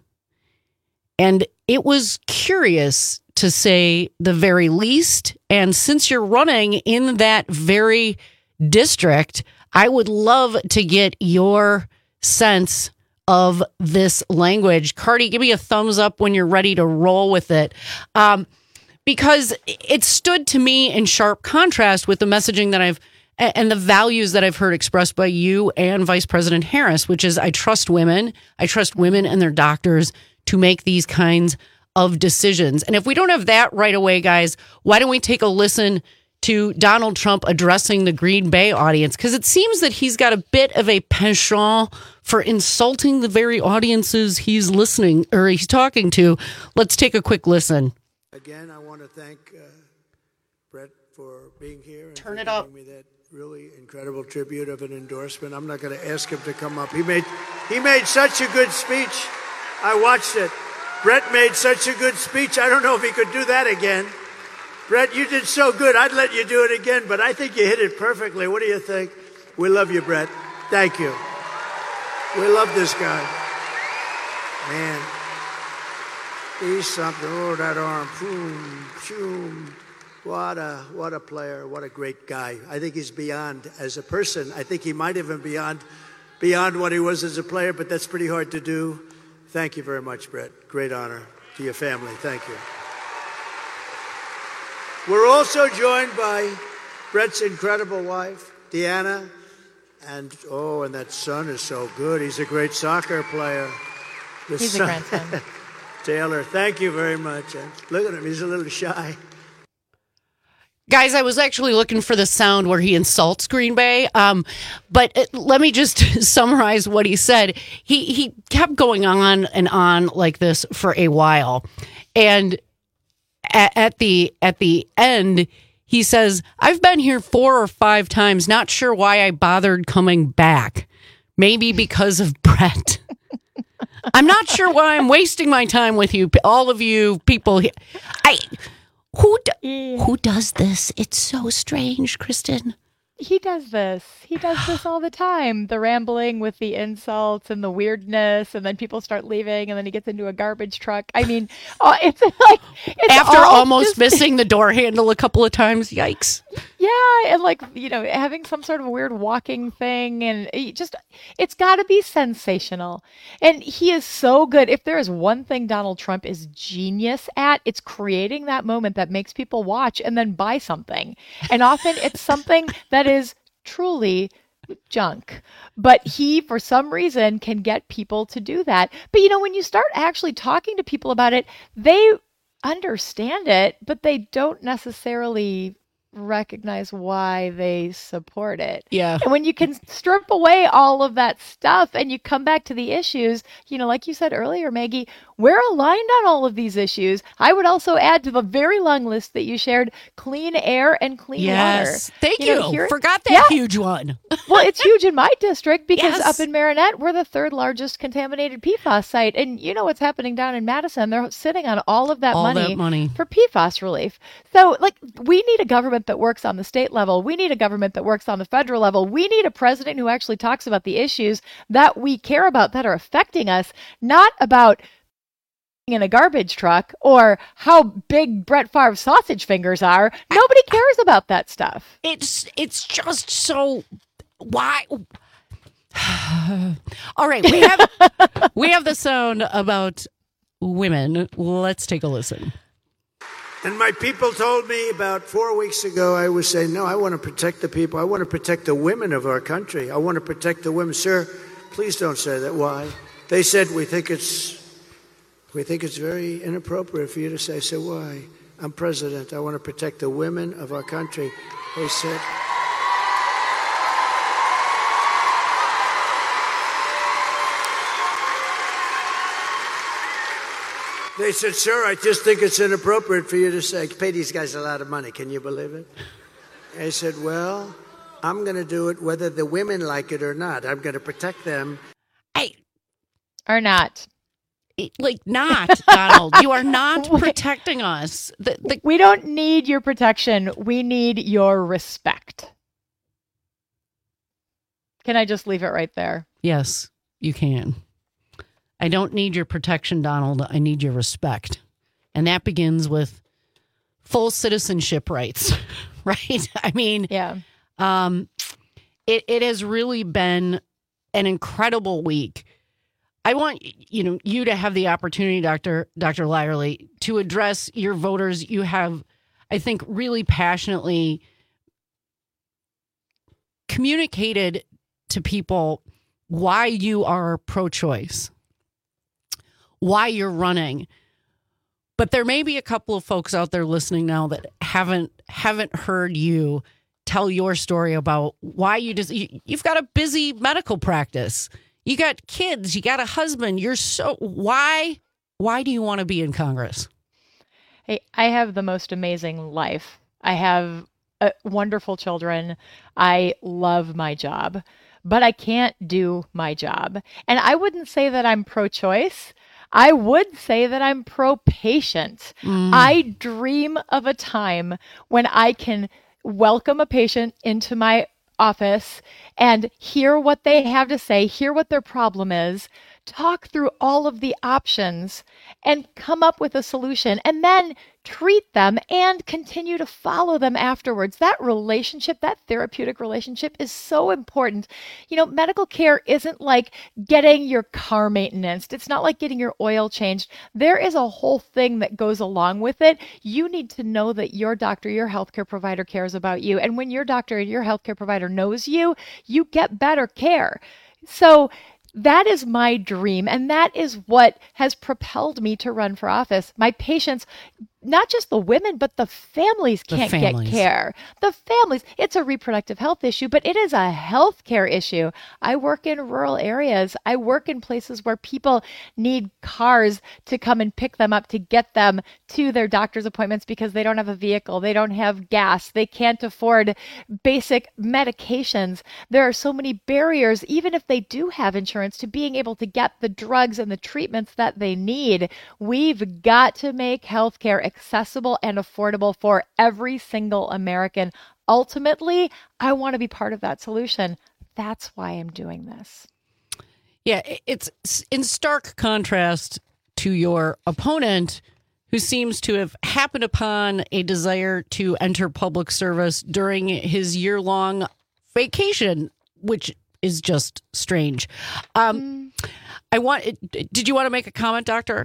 And it was curious, to say the very least. And since you're running in that very district, I would love to get your sense of this language. Cardi, give me a thumbs up when you're ready to roll with it. Um, because it stood to me in sharp contrast with the messaging that I've and the values that I've heard expressed by you and Vice President Harris, which is I trust women. I trust women and their doctors to make these kinds of decisions. And if we don't have that right away, guys, why don't we take a listen to Donald Trump addressing the Green Bay audience? Because it seems that he's got a bit of a penchant for insulting the very audiences he's listening or he's talking to. Let's take a quick listen. Again, I want to thank uh, Brett for being here. And Turn for it up. giving me that really incredible tribute of an endorsement. I'm not going to ask him to come up. He made he made such a good speech. I watched it. Brett made such a good speech. I don't know if he could do that again. Brett, you did so good. I'd let you do it again, but I think you hit it perfectly. What do you think? We love you, Brett. Thank you. We love this guy. Man, he's something. Oh, that arm. Boom, boom. What a, what a player. What a great guy. I think he's beyond as a person. I think he might have been beyond, beyond what he was as a player, but that's pretty hard to do. Thank you very much, Brett. Great honor to your family. Thank you. We're also joined by Brett's incredible wife, Deanna, and oh, and that son is so good. He's a great soccer player. The He's son, a grandson. Taylor, thank you very much. And look at him. He's a little shy. Guys, I was actually looking for the sound where he insults Green Bay, um, but it, let me just summarize what he said. He he kept going on and on like this for a while, and at, at the at the end, he says, "I've been here four or five times. Not sure why I bothered coming back. Maybe because of Brett. I'm not sure why I'm wasting my time with you, all of you people. I." Who do, who does this? It's so strange, Kristen. He does this. He does this all the time. The rambling with the insults and the weirdness, and then people start leaving, and then he gets into a garbage truck. I mean, oh, it's like it's after all almost just missing the door handle a couple of times. Yikes! Yeah, and like you know, having some sort of a weird walking thing, and he just it's got to be sensational. And he is so good. If there is one thing Donald Trump is genius at, it's creating that moment that makes people watch and then buy something. And often it's something that is truly junk, but he for some reason can get people to do that. But you know, when you start actually talking to people about it, they understand it, but they don't necessarily recognize why they support it. Yeah. And when you can strip away all of that stuff and you come back to the issues, you know, like you said earlier, Maggie, we're aligned on all of these issues. I would also add to the very long list that you shared, clean air and clean yes. water. Thank you. know, here- Forgot that Yeah. huge one. Well, it's huge in my district because Yes. up in Marinette, we're the third largest contaminated P FAS site. And you know what's happening down in Madison? They're sitting on all of that All money, that money. for P FAS relief. So, like, we need a government that works on the state level. We need a government that works on the federal level. We need a president who actually talks about the issues that we care about that are affecting us, not about in a garbage truck or how big Brett Favre's sausage fingers are. Nobody cares about that stuff. It's it's just so why. All right, we have we have the sound about women. Let's take a listen. And my people told me about four weeks ago, I was saying, no, I want to protect the people. I want to protect the women of our country. I want to protect the women. Sir, please don't say that. Why? They said, we think it's we think it's very inappropriate for you to say. I said, why? I'm president. I want to protect the women of our country. They said... They said, sir, I just think it's inappropriate for you to say, pay these guys a lot of money. Can you believe it? I said, well, I'm going to do it whether the women like it or not. I'm going to protect them. Hey, or not. Like, not, Donald. You are not protecting us. The, the- we don't need your protection. We need your respect. Can I just leave it right there? Yes, you can. I don't need your protection, Donald. I need your respect. And that begins with full citizenship rights, right? I mean, yeah. Um, it, it has really been an incredible week. I want you know you to have the opportunity, Doctor Doctor Lyerly, to address your voters. You have, I think, really passionately communicated to people why you are pro-choice, why you're running. But there may be a couple of folks out there listening now that haven't haven't heard you tell your story about why you just you, you've got a busy medical practice. You got kids, you got a husband. You're so why why do you want to be in Congress? Hey, I have the most amazing life. I have uh, wonderful children. I love my job, but I can't do my job. And I wouldn't say that I'm pro-choice. I would say that I'm pro-patient. Mm. I dream of a time when I can welcome a patient into my office and hear what they have to say, hear what their problem is, talk through all of the options and come up with a solution, and then treat them and continue to follow them afterwards. That relationship, that therapeutic relationship is so important. You know, medical care isn't like getting your car maintenance. It's not like getting your oil changed. There is a whole thing that goes along with it. You need to know that your doctor, your healthcare provider cares about you. And when your doctor and your healthcare provider knows you, you get better care. So that is my dream, and that is what has propelled me to run for office. My patients, not just the women, but the families can't get care. The families, it's a reproductive health issue, but it is a health care issue. I work in rural areas. I work in places where people need cars to come and pick them up to get them to their doctor's appointments because they don't have a vehicle. They don't have gas. They can't afford basic medications. There are so many barriers, even if they do have insurance, to being able to get the drugs and the treatments that they need. We've got to make healthcare accessible and affordable for every single American. Ultimately, I want to be part of that solution. That's why I'm doing this. Yeah, it's in stark contrast to your opponent, who seems to have happened upon a desire to enter public service during his year-long vacation, which is just strange. Um, mm. I want. Did you want to make a comment, Doctor?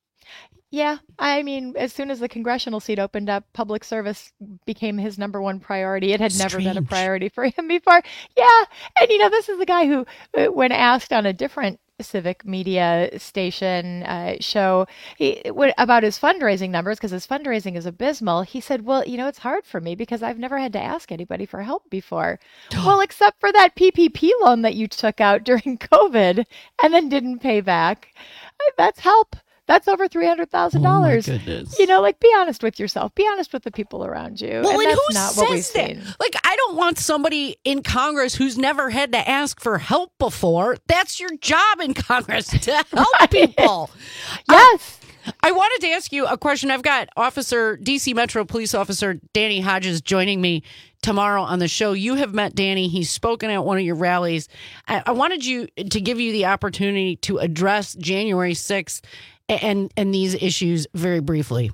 Yeah, I mean, as soon as the congressional seat opened up, public service became his number one priority. It had Strange. never been a priority for him before. Yeah, and you know, this is the guy who, when asked on a different civic media station uh, show he, about his fundraising numbers, because his fundraising is abysmal, he said, well, you know, it's hard for me because I've never had to ask anybody for help before. Well, except for that P P P loan that you took out during COVID and then didn't pay back. That's help. That's over three hundred thousand dollars. Oh, my goodness. You know, like, be honest with yourself. Be honest with the people around you. Well, and, and that's who not says what we've that? seen. Like, I don't want somebody in Congress who's never had to ask for help before. That's your job in Congress, to help right. people. Yes. Uh, I wanted to ask you a question. I've got Officer, D C Metro Police Officer Danny Hodges joining me tomorrow on the show. You have met Danny. He's spoken at one of your rallies. I, I wanted you to give you the opportunity to address January sixth and and these issues very briefly.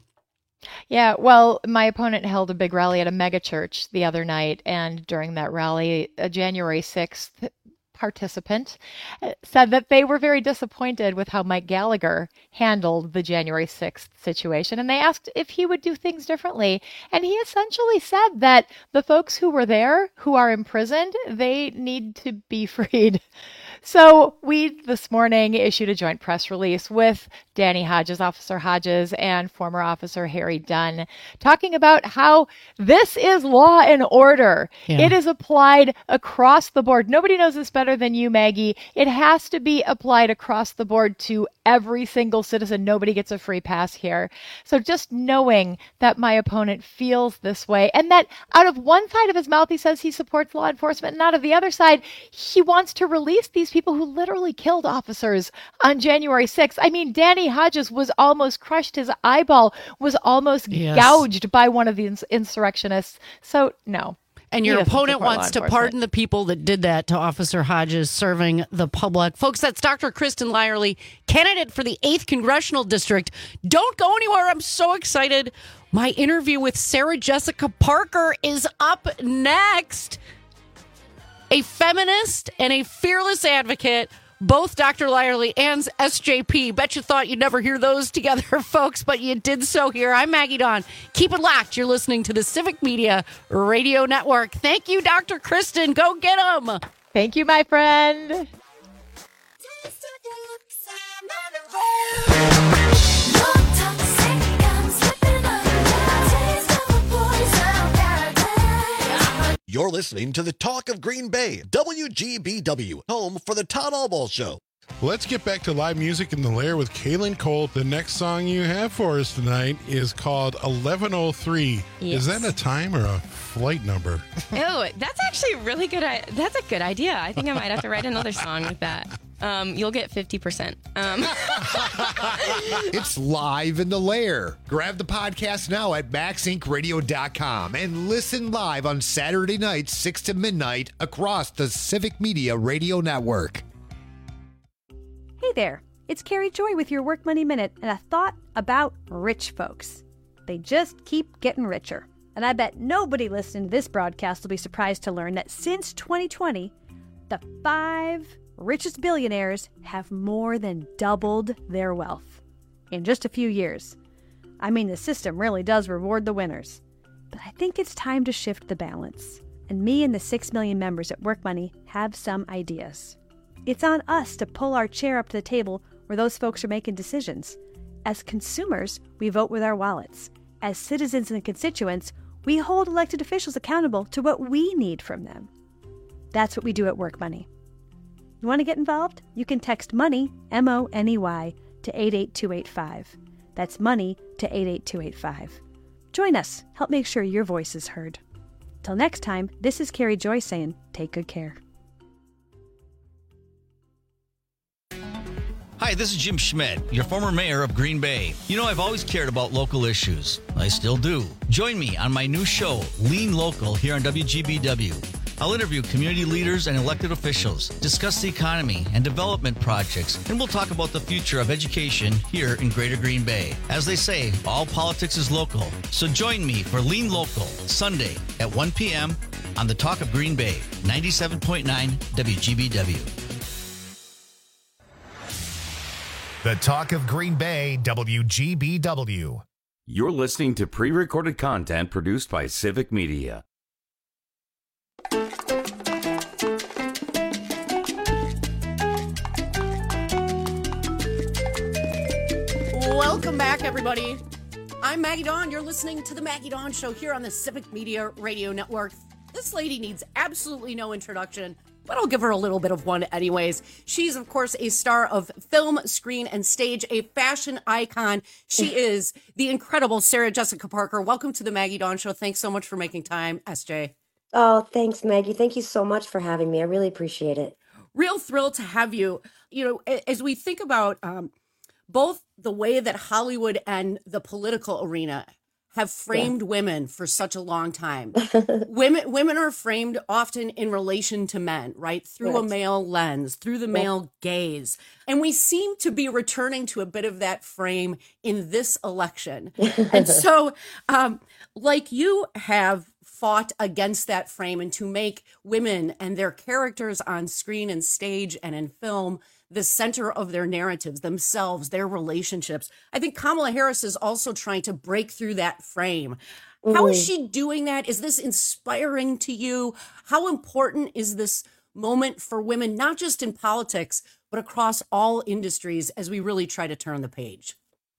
Yeah, well, my opponent held a big rally at a mega church the other night, and during that rally, a January sixth participant said that they were very disappointed with how Mike Gallagher handled the January sixth situation, and they asked if he would do things differently. And he essentially said that the folks who were there, who are imprisoned, they need to be freed. So we this morning issued a joint press release with Danny Hodges, Officer Hodges, and former Officer Harry Dunn, talking about how this is law and order. Yeah. It is applied across the board. Nobody knows this better than you, Maggie. It has to be applied across the board to every single citizen. Nobody gets a free pass here. So just knowing that my opponent feels this way, and that out of one side of his mouth he says he supports law enforcement, and out of the other side he wants to release these people who literally killed officers on January sixth. I mean, Danny Hodges was almost crushed. His eyeball was almost yes. gouged by one of the ins- insurrectionists. So no. And your opponent wants to pardon the people that did that to Officer Hodges serving the public. Folks, that's Doctor Kristen Lyerly, candidate for the eighth Congressional District. Don't go anywhere. I'm so excited. My interview with Sarah Jessica Parker is up next. A feminist and a fearless advocate both Doctor Lyerly and S J P. Bet you thought you'd never hear those together, folks, but you did so here. I'm Maggie Dawn. Keep it locked. You're listening to the Civic Media Radio Network. Thank you, Doctor Kristen. Go get 'em. Thank you, my friend. You're listening to the Talk of Green Bay, W G B W, home for the Todd Allball Show. Let's get back to live music in the Lair with Kaylin Cole. The next song you have for us tonight is called eleven oh three. Yes. Is that a time or a flight number? Oh, that's actually really good. I- that's a good idea. I think I might have to write another song with that. Um, you'll get fifty percent. Um. It's live in the Lair. Grab the podcast now at max inc radio dot com and listen live on Saturday nights, six to midnight, across the Civic Media Radio Network. Hey there, it's Carrie Joy with your Work Money Minute and a thought about rich folks. They just keep getting richer. And I bet nobody listening to this broadcast will be surprised to learn that since twenty twenty, the five richest billionaires have more than doubled their wealth in just a few years. I mean, the system really does reward the winners. But I think it's time to shift the balance. And me and the six million members at Work Money have some ideas. It's on us to pull our chair up to the table where those folks are making decisions. As consumers, we vote with our wallets. As citizens and constituents, we hold elected officials accountable to what we need from them. That's what we do at Work Money. You want to get involved? You can text MONEY, M O N E Y, to eight eight two eight five. That's MONEY to eight eight two eight five. Join us. Help make sure your voice is heard. Till next time, this is Carrie Joy saying, take good care. Hi, this is Jim Schmidt, your former mayor of Green Bay. You know, I've always cared about local issues. I still do. Join me on my new show, Lean Local, here on W G B W. I'll interview community leaders and elected officials, discuss the economy and development projects, and we'll talk about the future of education here in Greater Green Bay. As they say, all politics is local. So join me for Lean Local, Sunday at one p.m. on the Talk of Green Bay, ninety-seven point nine W G B W. The Talk of Green Bay, W G B W. You're listening to pre-recorded content produced by Civic Media. Welcome back, everybody. I'm Maggie Dawn. You're listening to the Maggie Dawn Show here on the Civic Media Radio Network. This lady needs absolutely no introduction, but I'll give her a little bit of one anyways. She's, of course, a star of film, screen, and stage, a fashion icon. She is the incredible Sarah Jessica Parker. Welcome to the Maggie Dawn Show. Thanks so much for making time, S J. Oh, thanks, Maggie. Thank you so much for having me. I really appreciate it. Real thrilled to have you. You know, as we think about um, both the way that Hollywood and the political arena have framed yeah. women for such a long time. women women are framed often in relation to men, right? Through yes. a male lens, through the male yeah. gaze. And we seem to be returning to a bit of that frame in this election. And so, um, like you have fought against that frame and to make women and their characters on screen and stage and in film the center of their narratives, themselves, their relationships. I think Kamala Harris is also trying to break through that frame. How is she doing that? Is this inspiring to you? How important is this moment for women, not just in politics, but across all industries as we really try to turn the page?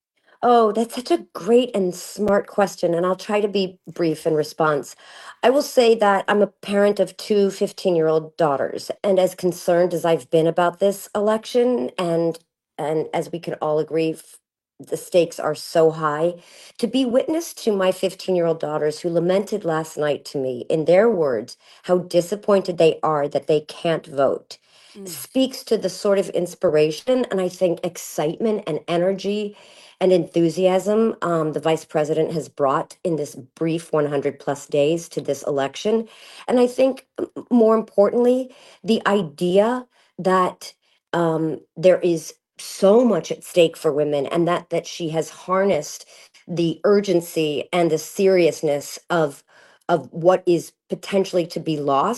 Oh, that's such a great and smart question, and I'll try to be brief in response. I will say that I'm a parent of two fifteen-year-old daughters, and as concerned as I've been about this election, and and as we can all agree, f- the stakes are so high, to be witness to my fifteen-year-old daughters who lamented last night to me, in their words, how disappointed they are that they can't vote, mm. speaks to the sort of inspiration and I think excitement and energy and enthusiasm um, the vice president has brought in this brief one hundred plus days to this election. And I think more importantly, the idea that um, there is so much at stake for women and that that she has harnessed the urgency and the seriousness of of what is potentially to be lost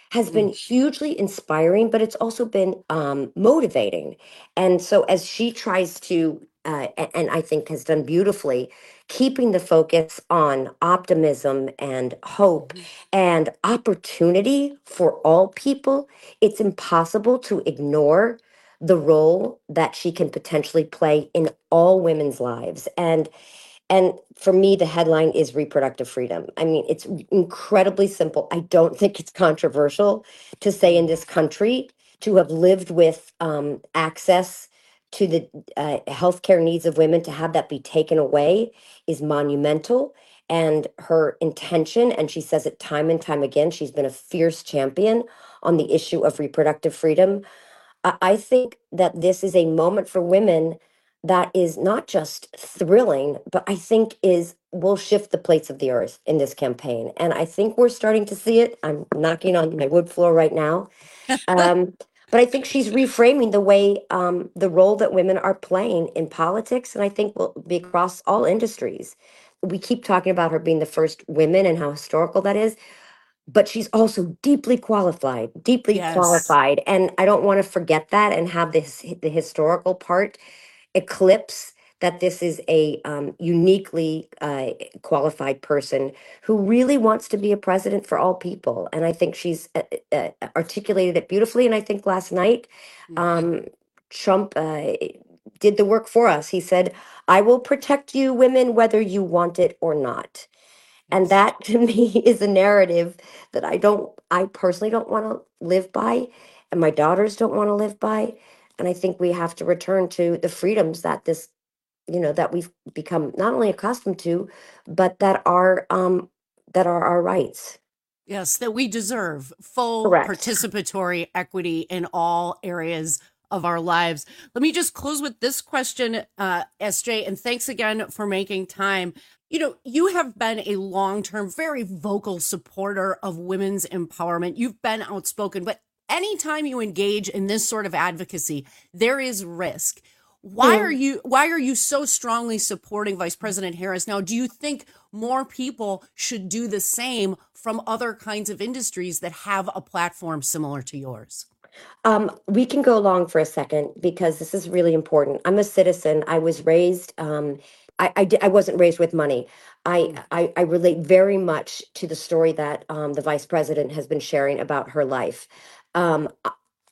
has been hugely inspiring, but it's also been um, motivating. And so as she tries to, uh, a- and I think has done beautifully, keeping the focus on optimism and hope and opportunity for all people, it's impossible to ignore the role that she can potentially play in all women's lives. And and for me, the headline is reproductive freedom. I mean, it's incredibly simple. I don't think it's controversial to say in this country to have lived with um, access to the uh, healthcare needs of women, to have that be taken away is monumental. And her intention, and she says it time and time again, she's been a fierce champion on the issue of reproductive freedom. I I think that this is a moment for women that is not just thrilling, but I think is will shift the plates of the earth in this campaign. And I think we're starting to see it. I'm knocking on my wood floor right now. Um, but I think she's reframing the way um, the role that women are playing in politics, and I think will be across all industries. We keep talking about her being the first women and how historical that is, but she's also deeply qualified, deeply Yes. qualified. And I don't want to forget that and have this the historical part eclipse that this is a um, uniquely uh, qualified person who really wants to be a president for all people. And I think she's uh, uh, articulated it beautifully. And I think last night, um, Trump uh, did the work for us. He said, I will protect you, women, whether you want it or not. And that to me is a narrative that I don't, I personally don't want to live by, and my daughters don't want to live by. And I think we have to return to the freedoms that this, you know, that we've become not only accustomed to, but that are, um, that are our rights. Yes, that we deserve full Correct. participatory equity in all areas of our lives. Let me just close with this question, uh, S J, and thanks again for making time. You know, you have been a long-term, very vocal supporter of women's empowerment. You've been outspoken, but anytime you engage in this sort of advocacy, there is risk. Why Yeah. are you why are you so strongly supporting Vice President Harris now? Do you think more people should do the same from other kinds of industries that have a platform similar to yours? Um, we can go long for a second because this is really important. I'm a citizen. I was raised, um, I, I, di- I wasn't raised with money. I, I, I relate very much to the story that um, the vice president has been sharing about her life. Um, I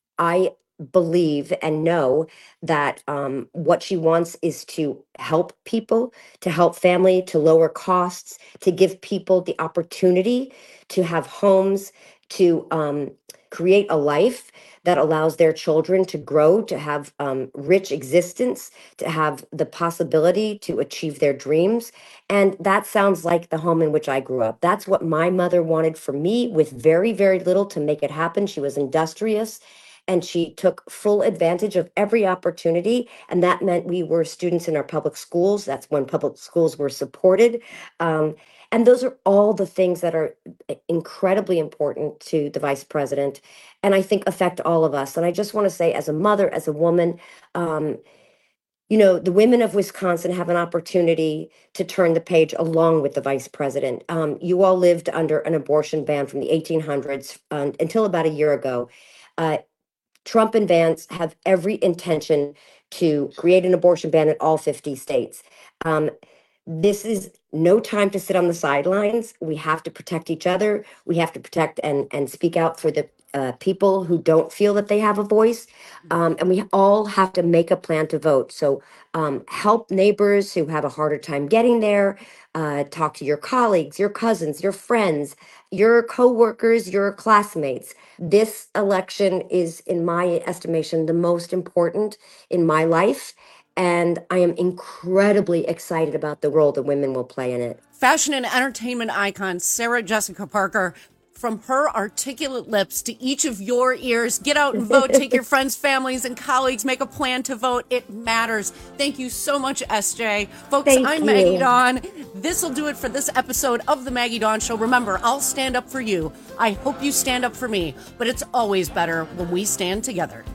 I believe and know that um, what she wants is to help people, to help family, to lower costs, to give people the opportunity to have homes, to um, create a life that allows their children to grow, to have um, rich existence, to have the possibility to achieve their dreams. And that sounds like the home in which I grew up. That's what my mother wanted for me with very, very little to make it happen. She was industrious and she took full advantage of every opportunity. And that meant we were students in our public schools. That's when public schools were supported. Um, and those are all the things that are incredibly important to the vice president, and I think affect all of us. And I just want to say, as a mother, as a woman, um, you know, the women of Wisconsin have an opportunity to turn the page along with the vice president. Um, you all lived under an abortion ban from the eighteen hundreds um, until about a year ago. Uh, Trump and Vance have every intention to create an abortion ban in all fifty states. Um, this is no time to sit on the sidelines. We have to protect each other. We have to protect and, and speak out for the uh, people who don't feel that they have a voice. Um, and we all have to make a plan to vote. So um, help neighbors who have a harder time getting there. Uh, talk to your colleagues, your cousins, your friends, your coworkers, your classmates. This election is, in my estimation, the most important in my life. And I am incredibly excited about the role that women will play in it. Fashion and entertainment icon Sarah Jessica Parker, from her articulate lips to each of your ears, get out and vote. Take your friends, families, and colleagues. Make a plan to vote. It matters. Thank you so much, S J. Folks, Thank I'm you. Maggie Dawn. This will do it for this episode of The Maggie Dawn Show. Remember, I'll stand up for you. I hope you stand up for me. But it's always better when we stand together.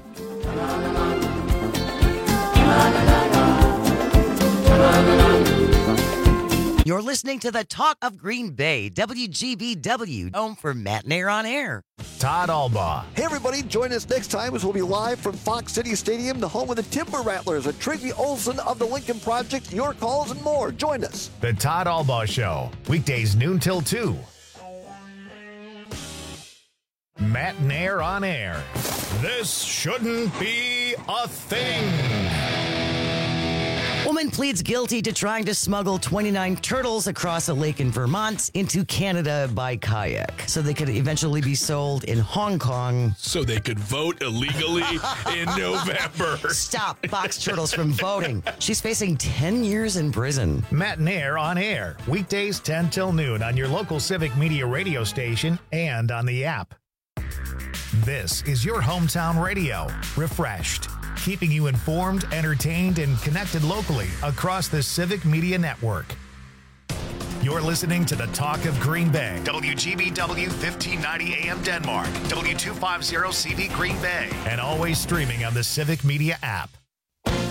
You're listening to the Talk of Green Bay, W G B W, home for Matt Nair on Air. Todd Albaugh. Hey, everybody, join us next time as we'll be live from Fox City Stadium, the home of the Timber Rattlers, and Trigby Olson of the Lincoln Project, your calls and more. Join us. The Todd Albaugh Show, weekdays noon till two. Matt Nair on air. This shouldn't be a thing. Woman pleads guilty to trying to smuggle twenty-nine turtles across a lake in Vermont into Canada by kayak so they could eventually be sold in Hong Kong. So they could vote illegally in November. Stop box turtles from voting. She's facing ten years in prison. Matt Nair on air, weekdays ten till noon on your local Civic Media radio station and on the app. This is your hometown radio, refreshed, keeping you informed, entertained, and connected locally across the Civic Media Network. You're listening to the Talk of Green Bay, W G B W fifteen ninety A M Denmark, W two fifty C B Green Bay, and always streaming on the Civic Media app.